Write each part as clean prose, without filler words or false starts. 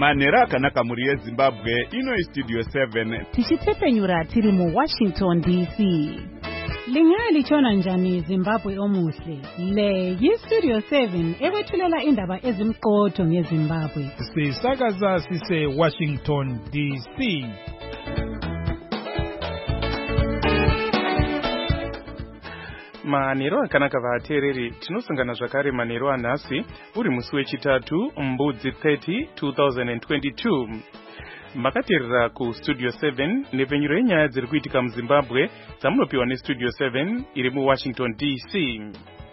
Manera akanaka muri yeZimbabwe ino iStudio 7 tichitepenyura tiri mu Washington DC. Lingali chona njani Zimbabwe omuhle. Le yiStudio 7 ekwethulela indaba ezimqotho ngeZimbabwe. Sisakaza sise Washington DC. Manero akanaka vatereri tinosangana zvakare manero anhasi uri musi wechitatu mbudzi 30 2022. Makaterera kuStudio 7 nepenyuro yenyaya dziri kuitika muZimbabwe dzamunopiwa neStudio 7 iri muWashington DC.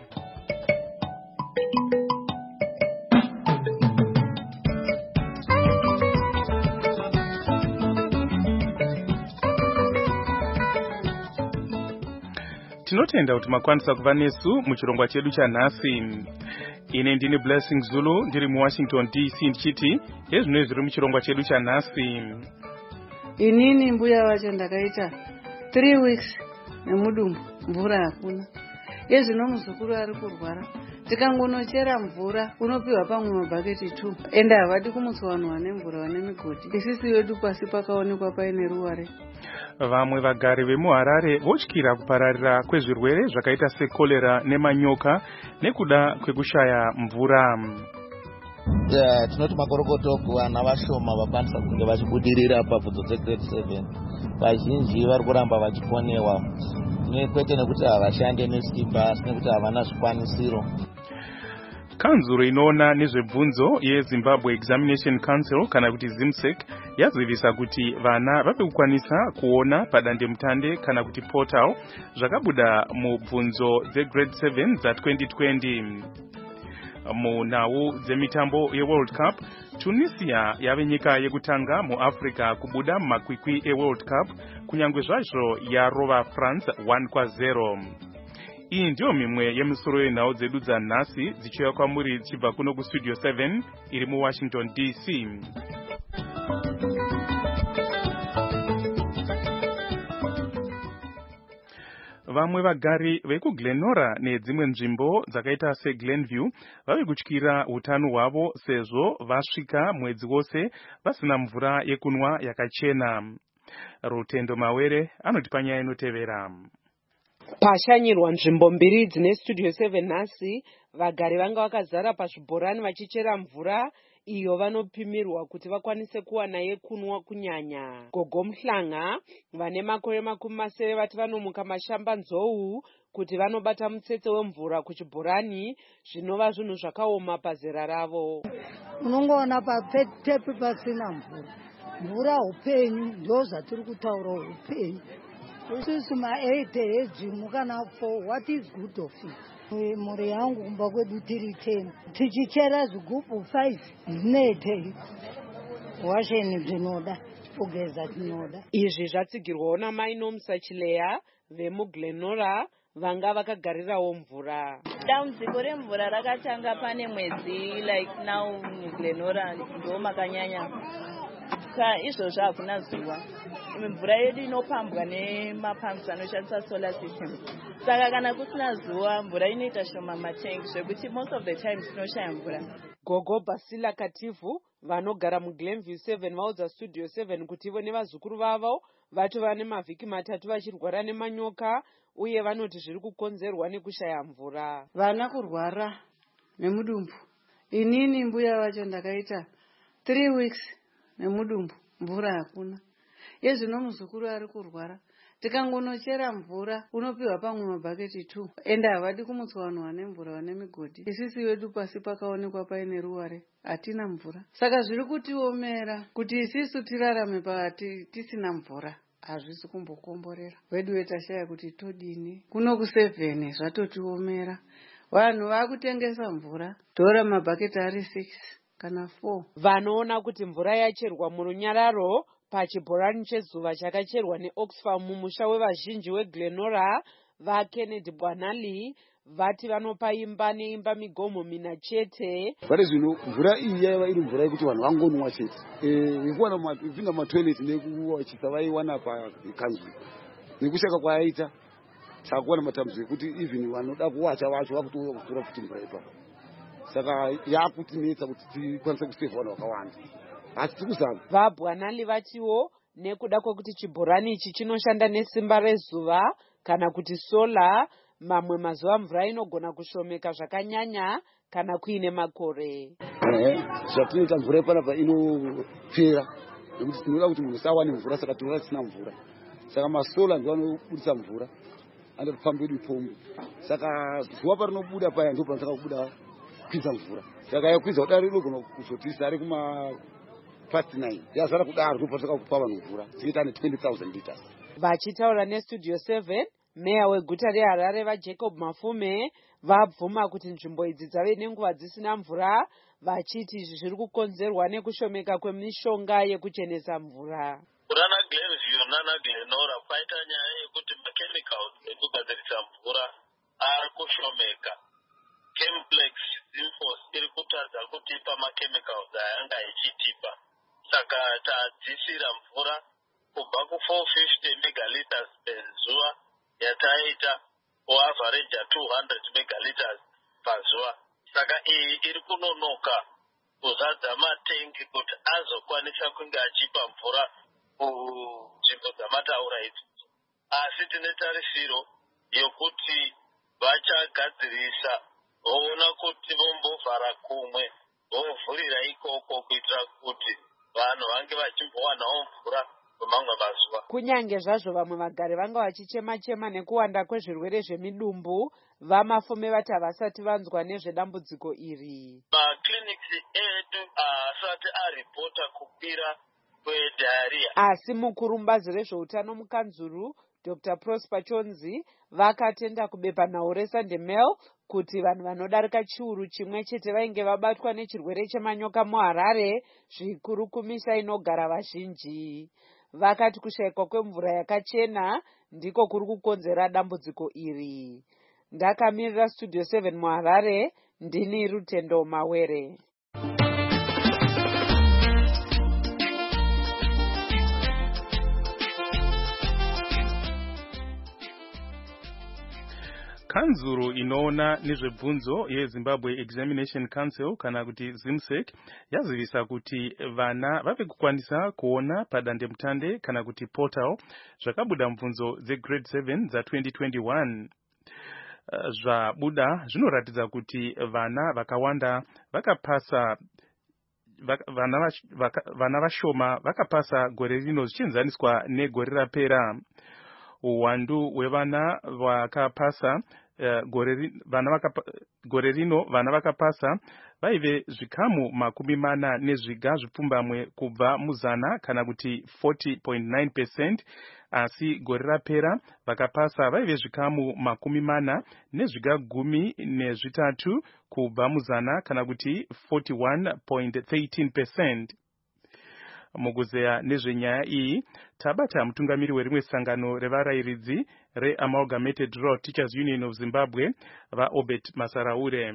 Tinotenda kuti makwanisa kuva nesu muchirongwa chedu chanhasi. Ine ndini Blessing Zulu ndiri muWashington DC ndichiti ezvino zviri muchirongwa chedu chanhasi. Inini mbuya wacho ndakaita 3 weeks nemudumbu mvura hakuna. Ezvino muzukuru ari kurwara. Tikangonochera mvura unopiwa pamwe mabhaketi 2 ende havadi kumutswa vanhu vane mvura vane migodhi. Isisi vedu pasi pakaonekwa paine ruware. Vamwe vagari vemuHarare votyira kupararira kwezvirwere zvakaita sekolera nemanyoka nekuda kwekushaya mvura. Tinoti makorokoto kuvana vashoma vakwanisa kunge vachibudirira pabvunzo dzegrade 7. Vazhinji vari kuramba vachiponewa. Kwete nekuti havashande nesimba asi nekuti havana zvikwanisiro. Kanzuro inoona nezvebvunzo yeZimbabwe Examination Council kana kuti ZIMSEC yazivisa kuti vana vave kukwanisa kuona padandemutande kana kuti portal zvakabuda mubvunzo dzegrade 7 dza2020. Munhau dzemitambo yeWorld Cup, Tunisia yave nyika yekutanga muAfrica kubuda mumakwikwi eWorld Cup kunyangwe zvazvo yarova France 1-0. Iyi ndiyo mimwe yemisoro yenhau dzedu dzanhasi dzichiuya kwamuri dzichibva kuno kuStudio 7 iri muWashington DC. Vamwe vagari vekuGlenora nedzimwe nzvimbo dzakaita seGlenview vave kutyira utano hwavo sezvo vasvika mwedzi wose vasina mvura yekunwa yakachena. Rutendo Mawere anoti panyaya inotevera. Pashanyirwa nzvimbo mbiri dzine Studio 7 nhasi, vagari vanga vakazara pazvibhorani vachichera mvura iyo vanopimirwa kuti vakwanise kuwana yekunwa kunyanya. Gogo Muhlanga vane makore 70 vati vanomuka mashamba nzou kuti vanobata mutsetse wemvura kuchibhorani zvinova zvinhu zvakaoma pazera ravo. Unongoona patepi pasina mvura. Mvura upenyu ndo zvatiri kutaura upenyu. Isusu ma8 ejimu kana 4 what is good of it? Mhuri yangu kumba kwedu tiri 10 tichichera zvigubhu 5 zvinete washeni zvinoda kugeza zvinoda. Izvi zvatsigirwawo namai nomusachileya vemuGlenora vanga vakagarirawo mvura. Dambudziko remvura rakatanga pane mwedzi like now muGlenora ndo makanyanya. Izvozvo hakuna zuva. Mvura yedu inopambwa nemapamps anoshandisa solar system. Saka kana kusina zuva mvura inoita shoma matank zvekuti most of the time tinoshaya mvura. Gogo Basila Kativu vanogara muGlenview 7 vaudza Studio 7 kuti ivo nevazukuru vavo vatova nemavhiki 3 vachirwara nemanyoka uye vanoti zviri kukonzerwa nekushaya mvura. Vana kurwara nemudumbu. Inini mbuya wacho ndakaita 3 weeks nemudumbu mvura hakuna. Ezvino muzukuru ari kurwara. Tikangonochera mvura unopiwa pamwe mabhaketi 2 ende havadi kumutswa vanhu vane mvura vane migodhi. Isisi vedu pasi pakaonekwa paine ruware hatina mvura. Saka zviri kutiomera kuti isisu tirarame tisina mvura. Hazvisi kumbokomborera. Wedu wetashaya kuti todini. Kuno ku7 zvatotiomera. Vanhu vakutengesa mvura. Dhora mabhaketi ari 6 kana 4. Vanoona kuti mvura yacherwa murunyararo pachibhorani chezuva chakacherwa neOxfam mumusha wevazhinji weGlenora vaKennedy Bwanali vati vanopa imba neimba migomo 4 chete. Vare zvino mvura iyi yaiva iri mvura yekuti vanhu vangonwa chete. Ikuwana mapinda matoilet nekuwachisa vaiwana pakanzwi. Nekushaka kwayaita chakuwana matambudziko ekuti even vanoda kuwacha vacho vakutouya kutora futi mvura ipapo. Saka yakutinetsa kuti tikwanise kuseva vanhu vakawanda. asi tiri kuzama. Vabwanali vatiwo nekuda kwekuti chibhorani ichi chinoshanda nesimba rezuva kana kuti sola, mamwe mazuva mvura inogona kushomeka zvakanyanya kana kuine makore. Zvatinoita mvura panapa inopera nekuti tinoda kuti munhu usawane mvura, saka tinoda tisina mvura. Saka masola ndio anobudisa mvura andopamba edu ipombi. Saka zuva parinobuda paya ndipo panosaka kubuda kwidza mvura. Saka yakwidza kudaro inogona kuzotisa ari kuma past 9 yazara kudaro ndipo panosaka kupa vanhu mvura. Tinoita ne 20,000 liters. Vachitaura nestudio 7, meya weguta reHarare vaJacob Mafume vabvuma kuti nzvimbo idzi dzave nenguva dzisina mvura, vachiti izvi zviri kukonzerwa nekushomeka kwemishonga yekuchenesa mvura. Kurana Glenview nana Glenora kwaita nyaya yekuti machemicals ekugadzirisa mvura ari kushomeka. Chemplex Infos iri kutadza kutipa machemicals ayanga ichitipa. Saka tadzisira mvura kubva ku450 megaliters per zuva yataita kuavhareja 200 megaliters pazuva. Saka iyi iri kunonoka kuzadza matengi kuti azokwanisa kunge achipa mvura kunzvimbo dzamataura idzi. Asi tine tarisiro yokuti vachagadzirisa voona kuti vombovhara kumwe vovhurira ikoko kuitira kuti vanhu vange vachimbowanawo mvura kwemamwe mazuva. Kunyange zvazvo vamwe vagari vanga vachichema-chema nekuwanda kwezvirwere zvemidumbu, vaMafume vati havasati vanzwa nezvedambudziko iri. Makliniki edu asati aripota kukwira kwedharia. Asi mukuru mubazi rezveutano mukanzuru Dr. Prosper Chonzi vakatenda kubepa nhau reSunday Mail kuti vanhu vanodarika chiuru chimwe chete vainge vabatwa nechirwere chemanyoka muHarare, zvikuru kumisha inogara vazhinji. Vakati kushayikwa kwemvura yakachena ndiko kuri kukonzera dambudziko iri. Ndakamirira studio 7 muHarare, ndini Rutendo Mawere. Kanzuru inoona nezvebvunzo yeZimbabwe Examination Council kana kuti ZIMSEC yazivisa kuti vana vave kukwanisa kuona padandemutande kana kuti portal zvakabuda mubvunzo dzegrade 7 za2021. Zvabuda zvinoratidza kuti vana vakawanda vakapasa vana vashoma vakapasa gore rino zvichienzaniswa negore rapera. Uwandu hwevana vakapasa gore rino vana vakapasa vaive zvikamu 40 nezviga zvipfumbamwe kubva muzana kana kuti 40.9%, asi gore rapera vakapasa vaive zvikamu 40 nezviga 13 kubva muzana kana kuti 41.13%. Mukuzeya nezvenyaya iyi tabata mutungamiri werimwe sangano revarairidzi reAmalgamated Rural Teachers Union of Zimbabwe vaObert Masaraure.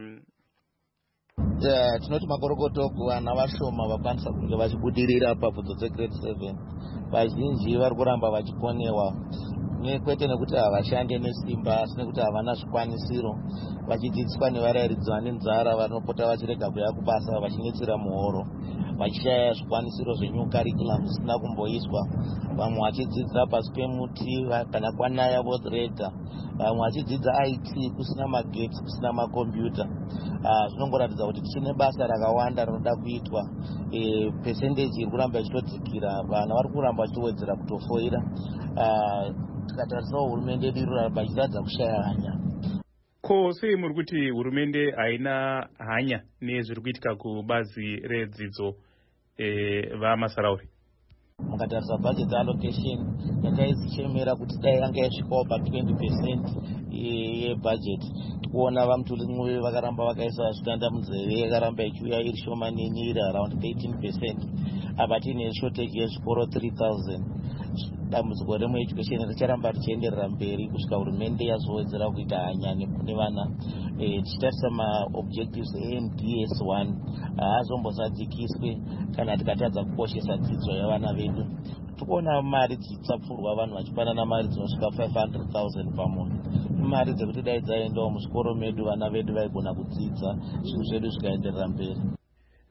Tinoti makorokoto kuvana vashoma vakwanisa kunge vachibudirira pabvunzo dzegrade 7. Vazhinji vari kuramba vachiponewa, kwete nekuti havashande nesimba asi nekuti havana zvikwanisiro, vachidzidziswa nevarairidzi vane nzara vanopota vachirega kuuya kubasa vachinetsera muhoro, vachishaya zvikwanisiro zvenyukarikulam zvisina kumboiswa, vamwe vachidzidza pasi pemuti kana kwanaya vodrega, vamwe vachidzidza IT kusina magetsi kusina makombiyuta. Zvinongoratidza kuti tichine basa rakawanda rinoda kuitwa. Percentage iri kuramba ichitodzikira, vana vari kuramba vachiwedzera kutofoira. Tikatarisawo hurumende yedu irikuramba ichiratidza kushaya hanya. Ko sei muri kuti hurumende haina hanya nezviri kuitika kubazi redzidzo vaMasaraure? Mukatarisa budget allocation yakaizichemera kuti dai yanga yasvikawo pa 20% yebudget. Kuona vamutulimwe vakaramba vakaisa zvitanda munzeve yakaramba ichiuya iri shomanini iri around 18%. Apa tine shortage yezvikoro 3000. Dambudziko remueducation richaramba richienderera mberi kusvika hurumende yazowedzera kuita hanya nevana. Tichitarisa maobjectives eMDS1 haazombozadzikiswe kana tikatadza kukoshesa dzidzo yavana vedu. Tikuona mari dzichitsapfurwa vanhu vachipanana mari dzinosvika 500,000 pamunhu. Mari dzekuti dai dzaendawo muzvikoro medu vana vedu vaigona kudzidza zvinhu zvedu zvikaenderera mberi.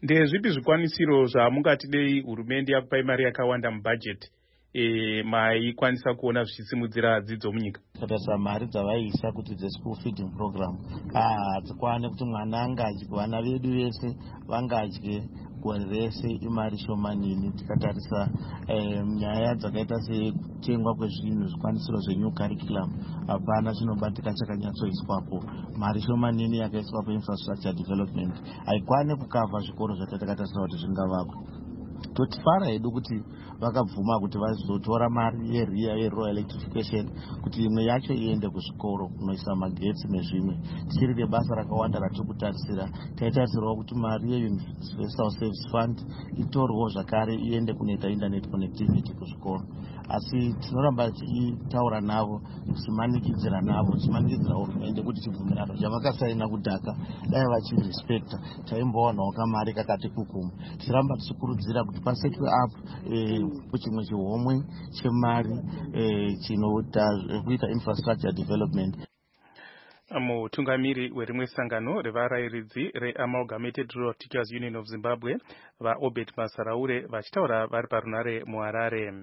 Ndezvipi zvikwanisiro zvamungatidei hurumende yakupai mari yakawanda mubudget maikwanisa kuona zvichisimudzira dzidzo munyika? Tatarisa mari dzavaiisa kuti school feeding program hadzikwane kuti mwana angadye, vana vedu vese vangadye gore rese imari shomanini. Tikatarisa nyaya dzakaita sekutengwa kwezvinhu zvikwanisiro zvenew curriculum, hapana chinobatika chakanyatsoiswapo. Mari shomanini yakaiswapo infrastructure development haikwane kukavha zvikoro zvatatakatarisa kuti zvingavakwa. Totifara hedu kuti vakabvuma kuti vazotora mari yerural electrification kuti imwe yacho iende kuzvikoro kunoisa magetsi nezvimwe. Tichiri nebasa rakawanda ratiri kutarisira. Taitarisirwa kuti mari yeuniversal service fund itorwewo zvakare iende kunoita internet connectivity kuzvikoro. Asi tinoramba tichitaura navo, tichimanikidzira navo, tichimanikidzira hurumende kuti chibvumirano chavakasaina kudhaka dai vachirespekta taimbowanawo kamari kakati kukumu. Tichiramba tichikurudzira kuti pasetwe up kuchimwe chihomwe chemari chinoita infrastructure development. Mutungamiri werimwe sangano revarairidzi reAmalgamated Rural Teachers Union of Zimbabwe vaObert Masaraure vachitaura vari parunare muHarare.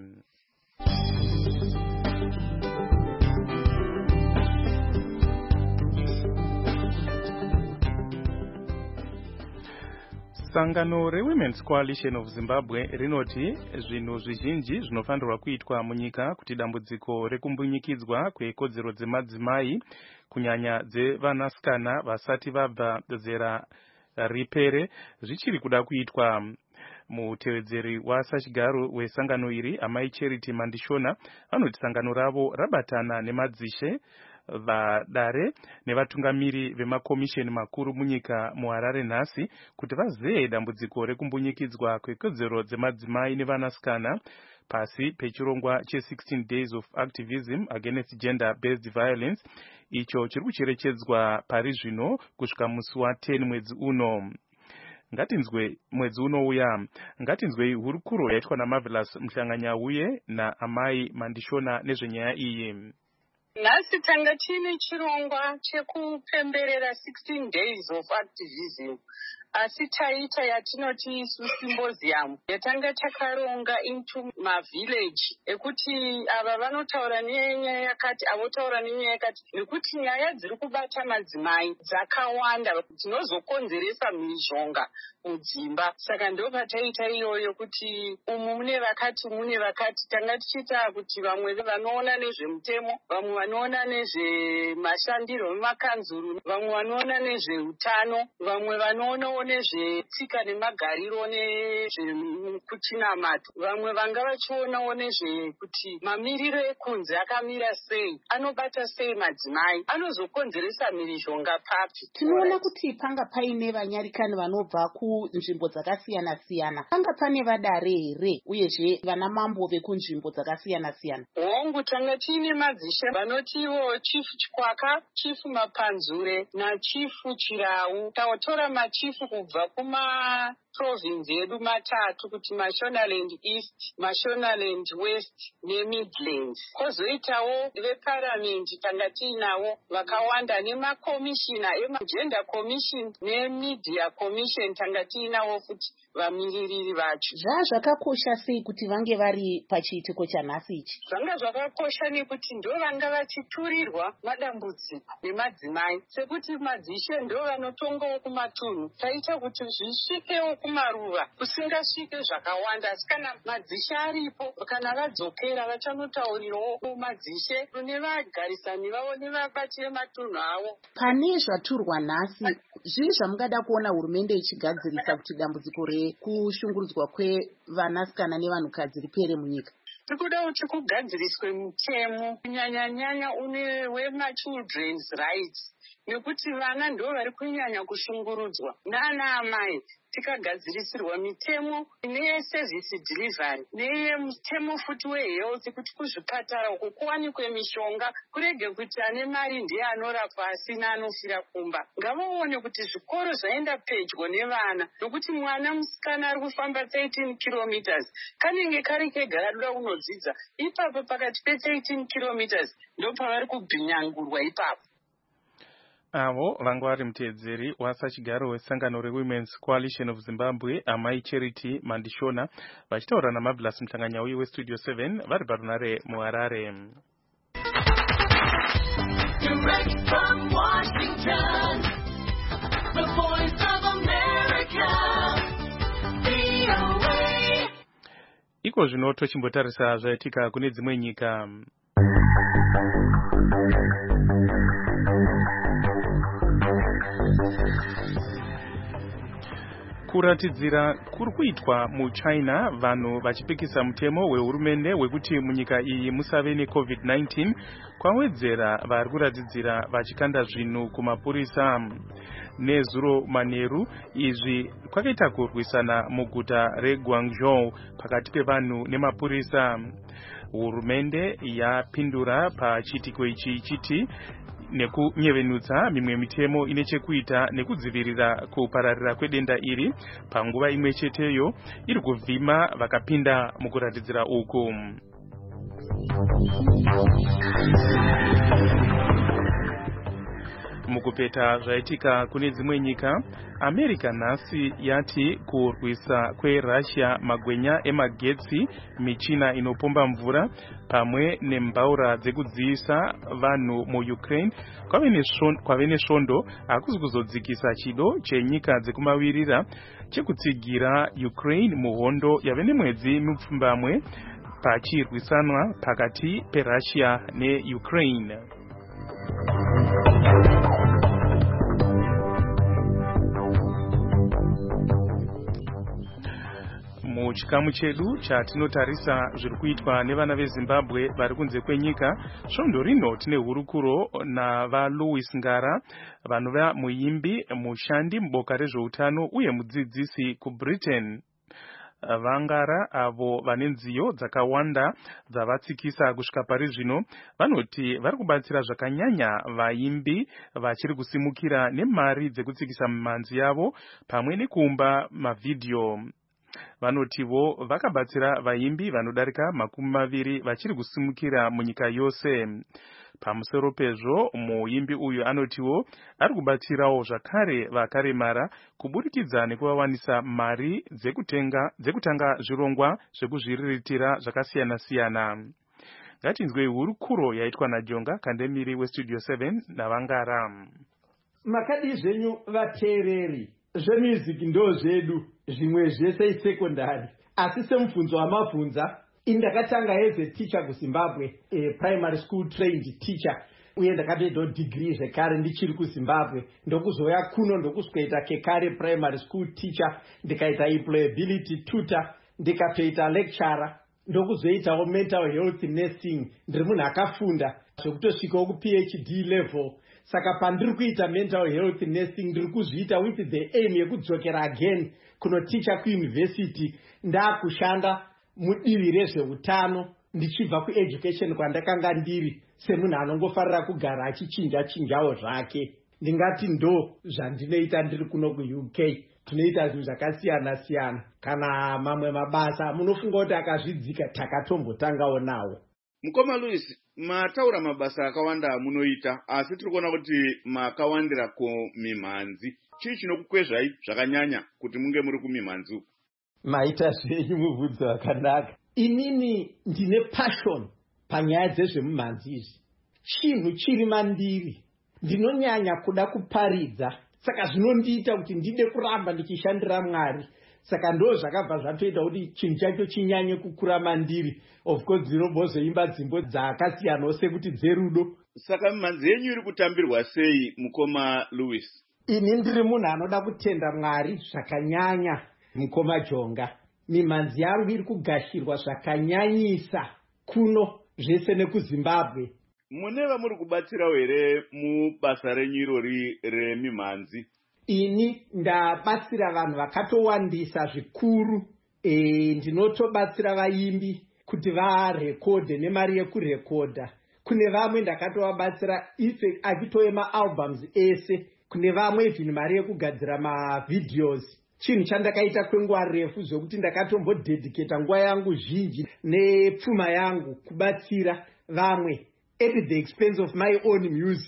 Sangano reWomen's Coalition of Zimbabwe rinoti zvinhu zvizhinji zvinofanirwa kuitwa munyika kuti dambudziko rekumbunyikidzwa kwekodzero dzemadzimai kunyanya dzevanasikana vasati vabva zera ripere zvichiri kuda kuitwa. Mutevedzeri wasachigaro wesangano iri Amai Charity Mandishona vanoti sangano ravo rabatana nemadzishe vadare nevatungamiri vemakomisheni makuru munyika muHarare nhasi kuti vazeye dambudziko rekumbunyikidzwa kwekodzero dzemadzimai nevanasikana pasi pechirongwa che16 days of activism against gender-based violence icho chiri kucherechedzwa pari zvino kusvika musi wa10 mwedzi uno. Mwedzi unouya ngatinzwei hurukuro yaitwa naMarvelous Mhlanganyauye naAmai Mandishona nezvenyaya iyi. Nhasi tanga tine chirongwa chekupemberera 16 days of activism. Asi taita yatinoti symposium yatanga takaronga into mavillage ekuti ava vanotaura nenyaya yakati avotaura nenyaya yakati nekuti nyaya dziri kubata madzimai dzakawanda dzinozokonzeresa mhirizhonga mudzimba. Saka ndo pataita iyoyo kuti umu mune vakati tanga tichita kuti vamwe vanoona nezvemutemo, vamwe vanoona nezvemashandiro emakanzuru, vamwe vanoona nezveutano, vamwe vanoona nezvetsika nemagariro nezvekuchinamata, vamwe vanga vachionawo nezvekuti mamiriro ekunze akamira sei, anobata sei madzimai, anozokonzeresa mhirizhonga papi. Tinoona kuti panga paine vanyarikani vanobva kunzvimbo dzakasiyana siyana, panga pane vadare here uyezve vana mambo vekunzvimbo dzakasiyana siyana. Hongu tanga tiine madzishe vanotiwo chifu Chikwaka, chifu Mapanzure nachifu Chirau. Taotora machifu kubva kumaprovinsi edu matatu kuti Mashonaland East, Mashonaland West neMidlands. Kozoitawo veparamende tanga tiinawo vakawanda nemakomishina eMagender Commission neMedia Commission tanga tiinawo futi vamiririri vacho. Zvakakosha sei kuti vange vari pachiitiko chanhasi ichi? Zvanga zvakakosha nekuti ndo vanga vachiturirwa madambudziko nemadzimai, sekuti madzishe ndo vanotongawo kumatunhu. Taita kuti zvisvikewo kumaruva kusingasvike zvakawanda, asi kana madzishe aripo kana vadzokera vachanotaurirawo madzishe nevagarisani vavo nevabati vematunhu avo. Pane zvaturwa nhasi, zvii zvamungada kuona hurumende ichigadzirisa kuti dambudziko rekushungurudzwa kwevanasikana nevanhukadzi ripere munyika? Tirikuda kuti kugadziriswe mutemo kunyanya une wemachildren's rights, nekuti vana ndo vari kunyanya kushungurudzwa nana amai. Tikagadzirisirwa mitemo neservice delivery nemutemo futi wehealth kuti kuzvipatara uko kuwanikwe mishonga, kurege kuti ane mari ndiye anorapwa asina anofira kumba. Ngavaone kuti zvikoro zvaenda pedyo nevana, nokuti mwana musikana ari kufamba 13 kilometers kanenge kari kega kadoda kunodzidza, ipapo pakati pe 13 kilometers ndo pavari kubhinyangurwa ipapo. avo vanga vari muteedzeri wasachigaro wesangano reWomen's Coalition of Zimbabwe amai Charity Mandishona vachitaura naMarvelous Mhlanganyauyi weStudio 7 vari parunare muHarare. Direct from Washington, the Voice of America, VOA. Iko zvino tochimbotarisa zvaitika kune dzimwe nyika. Kuratidzira kuri kuitwa muChina vanhu vachipikisa mutemo wehurumende wekuti munyika iyi musave neCovid-19 kwawedzera vari kuratidzira vachikanda zvinhu kumapurisa. Nezuro manheru izvi kwakaita kurwisana muguta reGuangzhou pakati pevanhu nemapurisa. Hurumende yapindura pachitiko ichi ichiti nekunyevenutsa mimwe mitemo ine chekuita nekudzivirira kupararira kwedenda iri panguva imwe cheteyo iri kuvhima vakapinda mukuratidzira uku. Mukupeta zvaitika kune dzimwe nyika, America nhasi yati kurwisa kweRussia magwenya emagetsi, michina inopomba mvura pamwe nembaura dzekudziisa vanhu muUkraine kwave nesvondo hakusi kuzodzikisa chido chenyika dzekumavirira chekutsigira Ukraine muhondo yave nemwedzi mipfumbamwe pachirwisanwa pakati peRussia neUkraine. Muchikamu chedu chatinotarisa zviri kuitwa nevana veZimbabwe vari kunze kwenyika, svondo rino tine hurukuro navaLouis Ngara vanova muimbi, mushandi muboka rezveutano uye mudzidzisi kuBritain. Vangara avo vane nziyo dzakawanda dzavatsikisa kusvika pari zvino vanoti vari kubatsira zvakanyanya vaimbi vachiri kusimukira nemari dzekutsikisa mimhanzi yavo pamwe nekuumba mavhidhiyo. Vanotivo vakabatsira vaimbi vanodarika 20 vachiri kusimukira munyika yose. Pamusoro pezvo muimbi uyu anotiwo ari kubatsirawo zvakare vakaremara kuburikidza nekuvawanisa mari dzekutanga zvirongwa zvekuzviriritira zvakasiyana siyana. Ngatinzwei hurukuro yaitwa naJonga Kandemiri weStudio 7 naVangara. Makadi zvenyu vateereri, zvemusic ndo zvedu, zvimwe zvese isekondari, asi semubvunzo wamabvunza indakatanga as a teacher kuZimbabwe, a primary school trained teacher, uye ndakatoitawo degree zvekare ndichiri kuZimbabwe, ndokuzoya kuno ndokusvikaita kekare primary school teacher, ndikaita employability tutor, ndikatoita lecturer, ndokuzoitawo mental health nursing. Ndiri munhu akafunda zvekutosvikawo kuPhD level. Saka pandiri kuita mental health nursing ndiri kuzviita with the aim yekudzokera again kunoticha kuuniversity ndakushanda mudivi rezveutano ndichibva kueducation kwandakanga ndiri semunhu anongofarira kugara achichinja-chinjawo zvake. Ndingati ndo zvandinoita ndiri kuno kuUK. Tunoita zvinhu zvakasiyana-siyana. Kana mamwe mabasa munofunga kuti akazvidzika takatombotangawo nawo. Mukoma Louis, mataura mabasa akawanda munoita, asi tiri kuona kuti makawandira kumimhanzi. Chii chinokukwezvai zvakanyanya kuti munge muri kumimhanzi uku? Maita zvenyu mubvunzo wakanaka. Inini ndine passion panyaya dzezvemimhanzi izvi. Chinhu chiri mandiri. Ndinonyanya kuda kuparidza. Saka zvinondiita kuti ndide kuramba ndichishandira Mwari. Saka ndo zvakabva zvatoita kuti chinhu chacho chinyanye kukura mandiri. Of course ndinobozoimba dzimbo dzakasiyanawo sekuti dzerudo. Saka mimhanzi yenyu iri kutambirwa sei, Mukoma Louis? Ini ndiri munhu anoda kutenda Mwari zvakanyanya, Mukoma Jonga. Mimhanzi yangu iri kugashirwa zvakanyanyisa kuno zvese nekuZimbabwe. Mune vamuri kubatsirawo here mubasa renyu irori remimhanzi? Ini ndabatsira vanhu vakatowandisa zvikuru. Ndinotobatsira vaimbi kuti varekodhe nemari yekurekodha. Kune vamwe ndakatovabatsira ife achitoye maalbums ese. Kune vamwe even mari yekugadzira mavidheos. Chinhu chandakaita kwenguva refu zvokuti ndakatombodedicata nguva yangu zhinji nepfuma yangu kubatsira vamwe at the expense of my own music.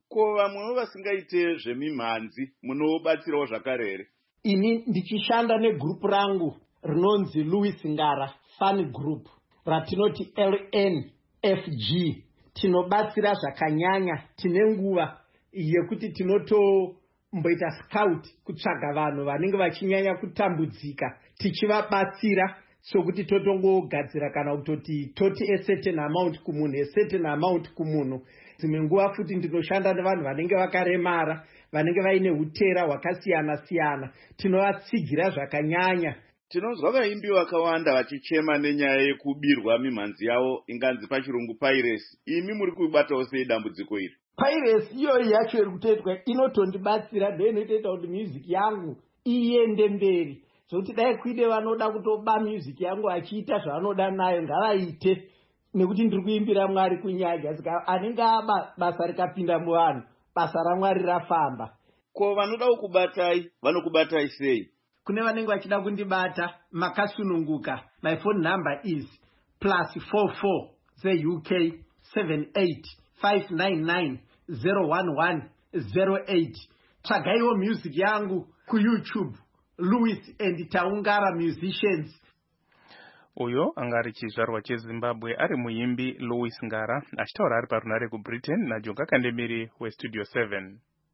Ko vamwewo vasingaite zvemimhanzi munobatsirawo zvakare here? Ini ndichishanda negrupu rangu rinonzi Louis Ngara Fun Group ratinoti LNFG. Tinobatsira zvakanyanya, tine nguva yekuti tinotomboita scout kutsvaga vanhu vanenge vachinyanya kutambudzika tichivabatsira sokuti totongogadzira kana kutoti toti a certain amount kumunhu. Dzimwe nguva futi ndinoshanda nevanhu vanenge vakaremara, vanenge vaine utera hwakasiyana siyana, tinovatsigira zvakanyanya. Tinonzwa vaimbi vakawanda vachichema nenyaya yekubirwa mimhanzi yavo inganzi pachirungu piracy. Imi muri kubatawo sei dambudziko iri? Piracy iyoyi yacho iri kutoitwa inotondibatsira, ndiyo inotoita kuti music yangu iende mberi. Zvokuti dai kuide vanoda kutoba music yangu achiita zvavanoda nayo ngavaite, nekuti ndiri kuimbira Mwari kunyaga. Saka anenge basa rikapinda muvanhu, basa raMwari rafamba. Ko vanoda kukubatai vanokubatai sei? Kune vanenge vachida kundibata makasununguka. My phone number is +44 UK 7859901108. Tsvagaiwo music yangu kuYouTube, Louis and Taungara Musicians. Uyo angari chizvarwa cheZimbabwe ari muimbi Louis Ngara achitaura ari parunare kuBritain naJonga Kandemiri weStudio 7.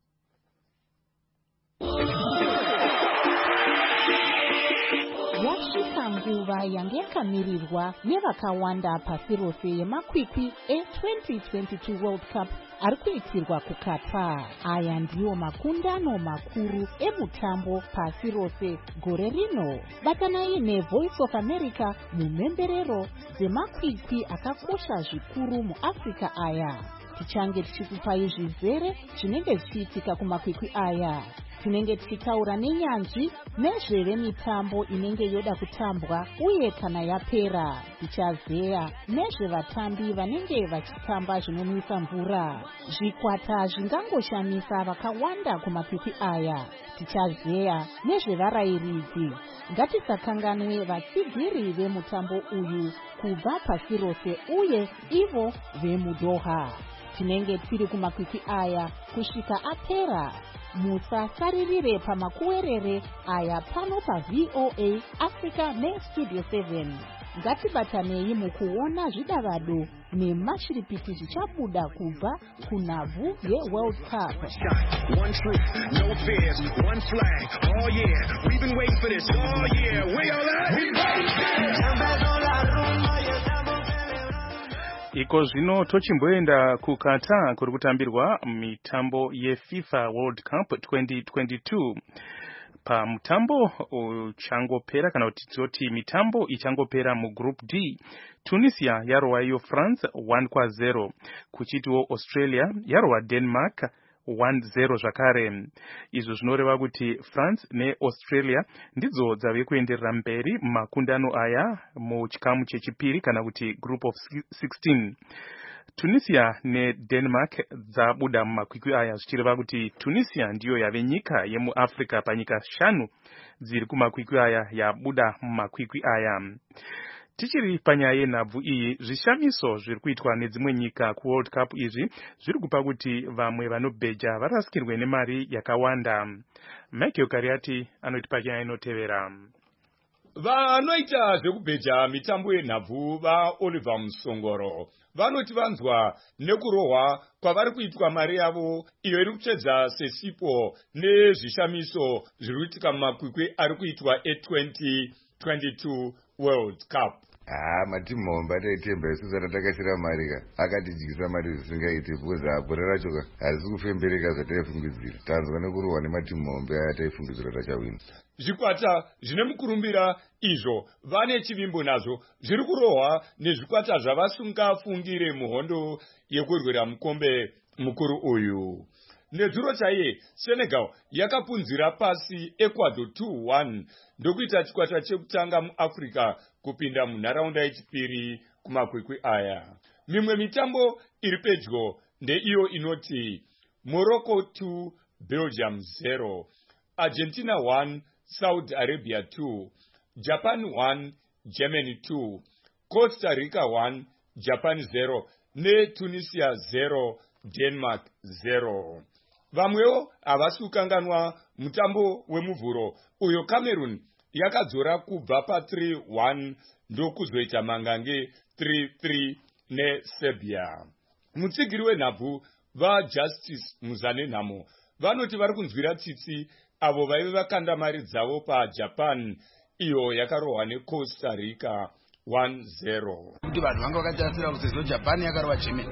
Yasvika nguva yange yakamirirwa nevakawanda pasi rose yemakwikwi e2022 World Cup ari kuitirwa kuQatar. Aya ndiwo makundano makuru emutambo pasi rose gore rino. Batanai neVoice of America mumhemberero dzemakwikwi akakosha zvikuru muAfrica aya. Tichange tichikupai zvizere zvinenge zvichiitika kumakwikwi aya. Tinenge tichitaura nenyanzvi nezvemitambo inenge yoda kutambwa uye kana yapera. Tichazeya nezvevatambi vanenge vachitamba zvinomwisa mvura. Zvikwata zvingangoshamisa vakawanda kumakwikwi aya. Tichazeya nezvevarairidzi. Ngatisakanganwe vatsigiri vemutambo uyu kubva pasi rose uye ivo vemuDoha. Tinenge tiri kumakwikwi aya kusvika apera. Musasaririre pamakuwerere aya pano paVOA Africa neStudio 7. Ngatibatanei mukuona zvidavado nemashiripiti zvichabuda kubva kunhabvu yeWorld Cup. One truth, no fears, one flag. Oh yeah, we've been waiting for this. Oh yeah, we all Iko zvino tochimboenda kuQatar kuri kutambirwa mitambo yeFIFA World Cup 2022. Pamutambo uchangopera kana kuti toti mitambo ichangopera mugroup D, Tunisia yarova iyo France 1-0, kuchitiwo Australia yarova Denmark 1-0 zvakare. Izvo zvinoreva kuti France neAustralia ndidzo dzave kuenderera mberi makundano aya muchikamu chechipiri kana kuti group of 16. Tunisia neDenmark dzabuda mumakwikwi aya zvichireva kuti Tunisia ndiyo yave nyika yemuAfrica panyika 5 dziri kumakwikwi aya yabuda mumakwikwi aya. Tichiri panyaya yenhabvu iyi, zvishamiso zviri kuitwa nedzimwe nyika kuWorld Cup izvi zviri kupa kuti vamwe vanobheja varasikirwe nemari yakawanda. Michael Kariati anoti panyaya inotevera. Vanoita zvekubheja mitambo yenhabvu vaOliver Musongoro vanoti vanzwa nekurohwa kwavari kuitwa mari yavo iyo iri kuchedza sesipo nezvishamiso zviri kuitika mumakwikwi ari kuitwa e2022 World Cup. Matimu mahombe ataitemba isusu atakashira mari akatidyisa mari zvisingaiti because gore racho hazisi kufembereka zvataifungidzira. Tanzwa nekurohwa nematimu mahombe ataifungidzira tachawina. Zvikwata zvine mukurumbira izvo vane chivimbo nazvo zviri kurohwa nezvikwata zvavasingafungire muhondo yekurwira mukombe mukuru uyu. Nedzuro chaiye Senegal yakapunzira pasi Ecuador 2-1 ndokuita chikwata chekutanga muAfrica kupinda munharaunda yechipiri kumakwikwi aya. Mimwe mitambo iri pedyo ndeiyo inoti Morocco 2 Belgium 0, Argentina 1 Saudi Arabia 2, Japan 1 Germany 2, Costa Rica 1 Japan 0 ne Tunisia 0 Denmark 0. Vamwewo havasi kukanganwa mutambo wemuvhuro uyo Cameroon yakadzora kubva pa 3-1 ndokuzoita mangange 3-3 neSerbia. Mutsigiri wenhabvu vaJustice Muzanenhamo vanoti vari kunzwira tsitsi avo vaive vakanda mari dzavo paJapan iyo yakarohwa neCosta Rica 1-0. Kuti vanhu vanga vakatarira kusezvo Japan yakarova Germany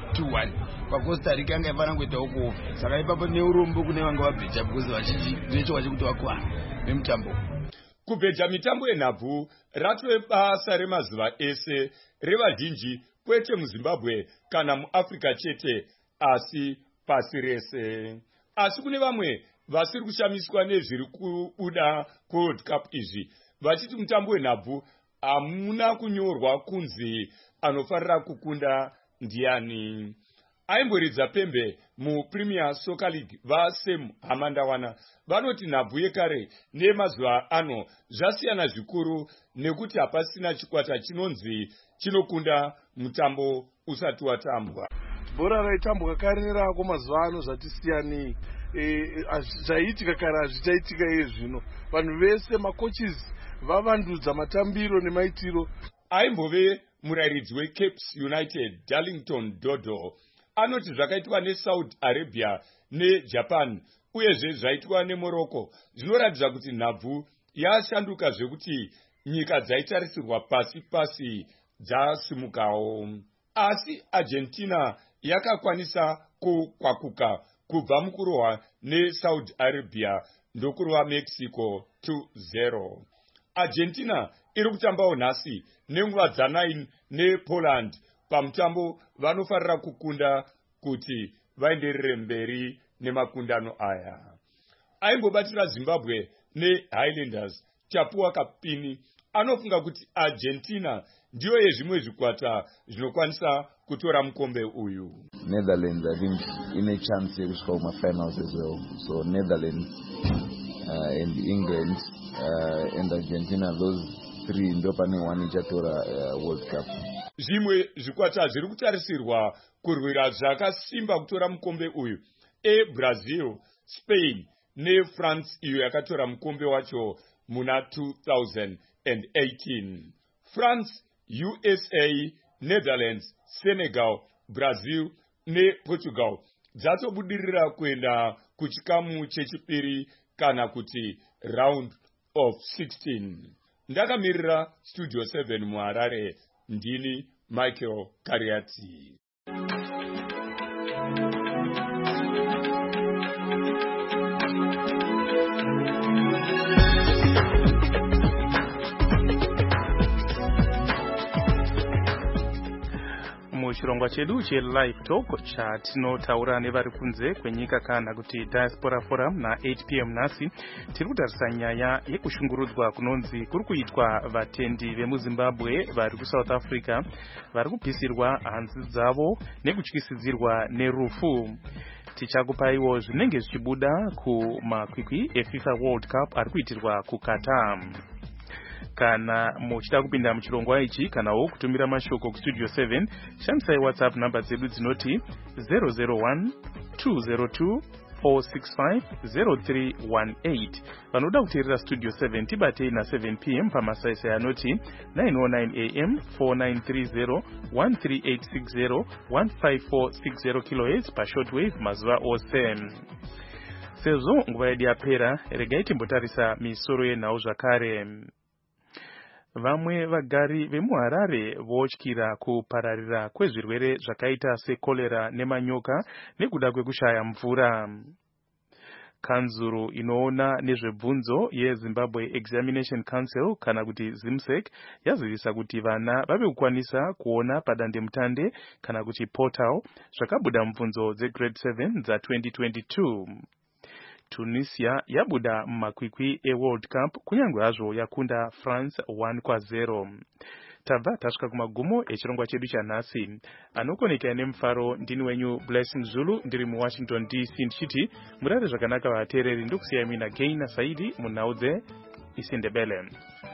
2-1 paCosta Rica yanga yafanira kuita uko, saka ipapo neurombo kune vanga vabheja because vazhinji nechowa chekuti vakuwana nemutambo. Kubheja mitambo yenhabvu ratove basa remazuva ese revazhinji, kwete muZimbabwe kana muAfrica chete asi pasi rese. Asi kune vamwe vasiri kushamiswa nezviri kubuda kuWorld Cup izvi, vachiti mutambo wenhabvu hamuna kunyorwa kunzi anofarira kukunda ndiani. Aimboridza pembe muPremier Soccer League vaSam Hamandawana vanoti nhabvu yekare nemazuva ano zvasiyana zvikuru, nekuti hapasina chikwata chinonzi chinokunda mutambo usati watambwa. Bhora raitambwa kare nerako mazuva ano zvatisiyanei. Zvaiitika kare hazvichaitika iye zvino. Vanhu vese makochis vavandudza matambiro nemaitiro. Aimbove murayiridzi weCapes United Darlington Dodo anoti zvakaitwa neSaudi Arabia neJapan uyezve zvaitwa neMorocco zvinoratidza kuti nhabvu yashanduka zvekuti nyika dzaitarisirwa pasi pasi dzasimukawo. Asi Argentina yakakwanisa kukwakuka kubva mukurohwa neSaudi Arabia ndokurova Mexico 2-0. Argentina iri kutambawo nhasi nenguva dza9 nePoland pamutambo vanofarira kukunda kuti vaenderere mberi nemakundano aya. Aimbobatira Zimbabwe neHighlanders Chapua Kapini anofunga kuti Argentina ndiyo yezvimwe zvikwata zvinokwanisa kutora mukombe uyu. Netherlands, I think, in a chance to score my finals as well. So Netherlands and England and Argentina, those three ndo pane one ichatora World Cup. Zvimwe zvikwata zviri kutarisirwa kurwira zvakasimba kutora mukombe uyu Brazil, Spain neFrance iyo yakatora mukombe wacho muna 2018. France, USA, Netherlands, Senegal, Brazil nePortugal dzatobudirira kuenda kuchikamu chechipiri kana kuti round of 16. Ndakamirira Studio 7 muHarare, ndini Michael Kariati. Muchirongwa chedu cheLive Talk chatinotaura nevari kunze kwenyika kana kuti Diaspora Forum na 8 p.m. nhasi tiri kutarisa nyaya yekushungurudzwa kunonzi kuri kuitwa vatendi vemuZimbabwe vari kuSouth Africa vari kupisirwa hanzi dzavo nekutyisidzirwa nerufu. Tichakupaiwo zvinenge zvichibuda kumakwikwi eFIFA World Cup ari kuitirwa kuQatar. Kana muchida kupinda muchirongwa ichi kanawo kutumira mashoko kuStudio 7 shandisai WhatsApp namba dzedu dzinoti 001 202 465 0318. Vanoda kuteerera Studio 7 tibatei na7 p.m. pamasaisai anoti 909 am 4930 13860 15460 kHz pashortwave mazuva ose. Sezvo nguva yedu yapera, regai timbotarisa misoro yenhau zvakare. Vamwe vagari vemuHarare votyira kupararira kwezvirwere zvakaita sekolera nemanyoka nekuda kwekushaya mvura. Kanzuru inoona nezvebvunzo yeZimbabwe Examination Council kana kuti ZIMSEC yazivisa kuti vana vave kukwanisa kuona padandemutande kana kuti portal zvakabuda mubvunzo dzegrade 7 dza2022. Tunisia yabuda mumakwikwi eWorld Cup kunyange hazvo yakunda France 1-0. Tabva tasvika kumagumo echirongwa chedu chanhasi. Anokoneka nemufaro ndini wenyu Blessing Zulu ndiri muWashington DC ndichiti murare zvakanaka vateereri ndokusiyai mina Gaina Saidi munhau dzeIsindebele.